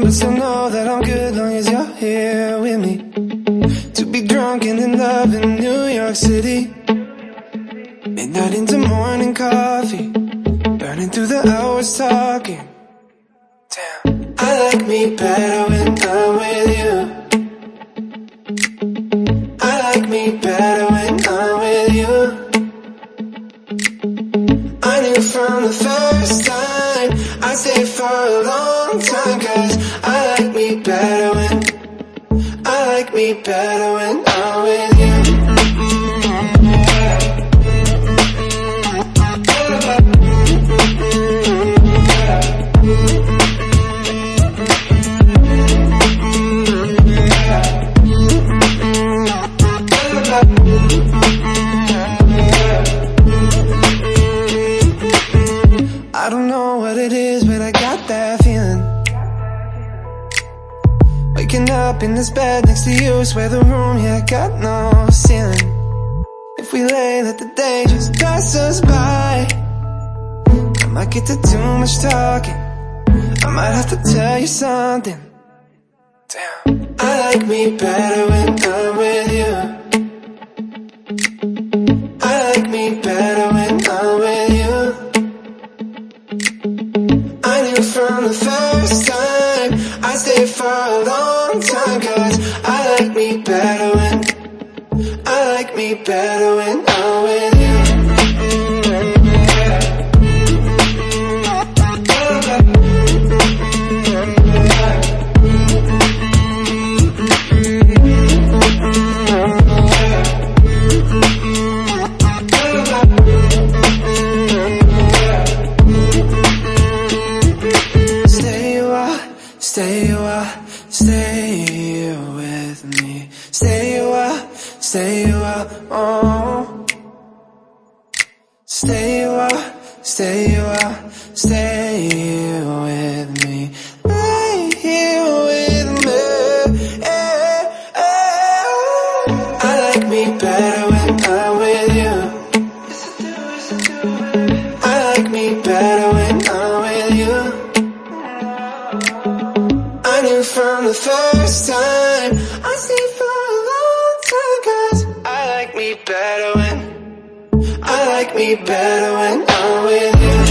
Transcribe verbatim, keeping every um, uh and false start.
but still know that I'm good long as you're here with me. To be drunk and in love in New York City, midnight into morning coffee, burning through the hours talking. Damn, I like me better when I'm with you. I like me better when I'm with you. I knew from the first time I'd stay for a long time, 'cause I like me better when I like me better when I'm with you. I don't know what it is, but I got that feeling. Waking up in this bed next to you, swear the room, yeah, got no ceiling. If we lay, let the day just pass us by. I might get to too much talking, I might have to tell you something. Damn, I like me better when I'm with you. I like me better when I'm with you. I knew from the first time I'd stay for a long time, 'cause I like me better when I like me better when I'm with you. Stay a while, stay with me. Stay a while, stay a while, oh. Stay a while, stay a while, stay with me. Lay here with me, yeah, yeah. I like me better when I'm with you. I like me better when I'm with you. I knew from the first time I stayed for a long time, 'cause I like me better when I like me better when I'm with you.